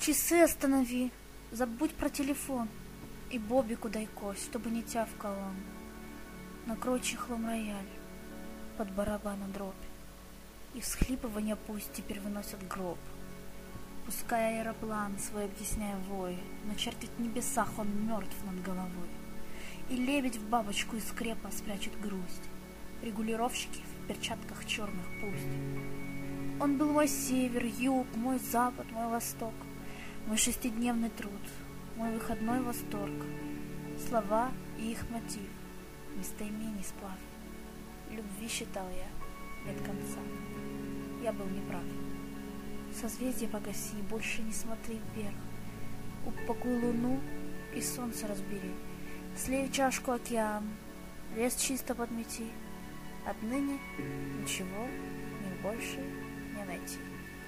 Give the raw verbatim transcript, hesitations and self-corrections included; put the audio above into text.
Часы останови, забудь про телефон. И Бобику дай кость, чтобы не тявкал он. Накрой чехлом рояль под барабана дробь. И всхлипывания пусть теперь выносят гроб. Пускай аэроплан свой объясняя вой, начертит в небесах он мертв над головой. И лебедь в бабочку из скрепа спрячет грусть. Регулировщики в перчатках черных пусть. Он был мой север, юг, мой запад, мой восток, мой шестидневный труд, мой выходной восторг. Слова и их мотив, местоимений сплав. Любви считал я нет конца. Я был неправ. Созвездие погаси, больше не смотри вверх. Упакуй луну и солнце разбери. Слей в чашку океан, лес чисто подмети. Отныне ничего мне больше не найти.